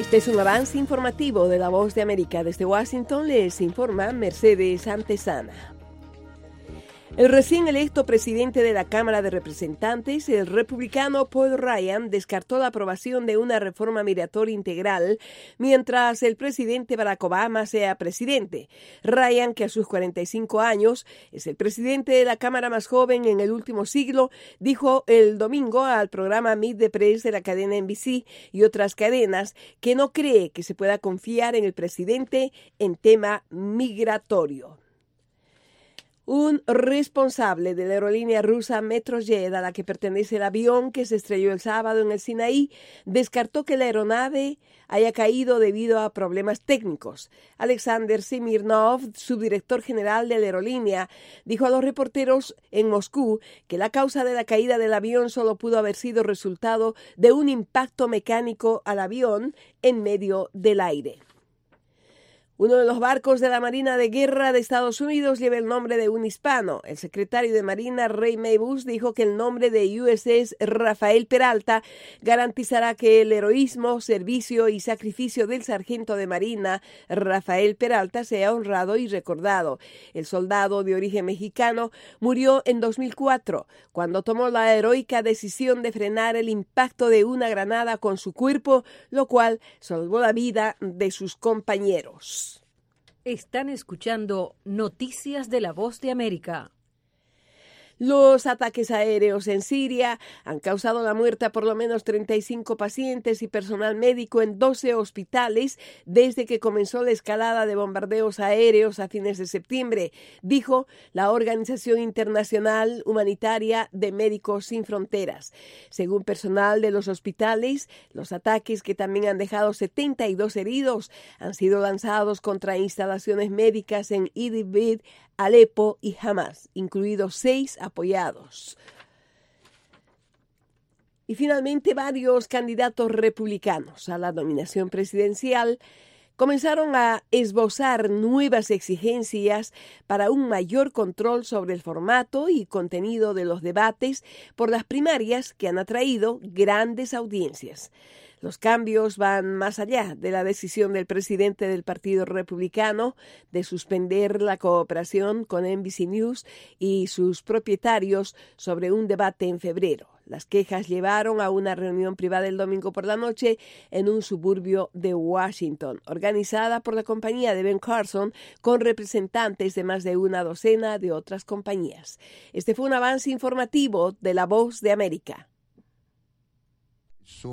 Este es un avance informativo de La Voz de América. Desde Washington les informa Mercedes Antesana. El recién electo presidente de la Cámara de Representantes, el republicano Paul Ryan, descartó la aprobación de una reforma migratoria integral mientras el presidente Barack Obama sea presidente. Ryan, que a sus 45 años es el presidente de la Cámara más joven en el último siglo, dijo el domingo al programa Meet the Press de la cadena NBC y otras cadenas que no cree que se pueda confiar en el presidente en tema migratorio. Un responsable de la aerolínea rusa Metrojet, a la que pertenece el avión que se estrelló el sábado en el Sinaí, descartó que la aeronave haya caído debido a problemas técnicos. Alexander Smirnov, subdirector general de la aerolínea, dijo a los reporteros en Moscú que la causa de la caída del avión solo pudo haber sido resultado de un impacto mecánico al avión en medio del aire. Uno de los barcos de la Marina de Guerra de Estados Unidos lleva el nombre de un hispano. El secretario de Marina, Ray Mabus, dijo que el nombre de USS Rafael Peralta garantizará que el heroísmo, servicio y sacrificio del sargento de Marina, Rafael Peralta, sea honrado y recordado. El soldado de origen mexicano murió en 2004, cuando tomó la heroica decisión de frenar el impacto de una granada con su cuerpo, lo cual salvó la vida de sus compañeros. Están escuchando Noticias de La Voz de América. Los ataques aéreos en Siria han causado la muerte a por lo menos 35 pacientes y personal médico en 12 hospitales desde que comenzó la escalada de bombardeos aéreos a fines de septiembre, dijo la Organización Internacional Humanitaria de Médicos Sin Fronteras. Según personal de los hospitales, los ataques, que también han dejado 72 heridos, han sido lanzados contra instalaciones médicas en Idlib, Alepo y Hamas, incluidos 6 apoyados. Y finalmente, varios candidatos republicanos a la nominación presidencial comenzaron a esbozar nuevas exigencias para un mayor control sobre el formato y contenido de los debates por las primarias que han atraído grandes audiencias. Los cambios van más allá de la decisión del presidente del Partido Republicano de suspender la cooperación con NBC News y sus propietarios sobre un debate en febrero. Las quejas llevaron a una reunión privada el domingo por la noche en un suburbio de Washington, organizada por la compañía de Ben Carson, con representantes de más de una docena de otras compañías. Este fue un avance informativo de La Voz de América.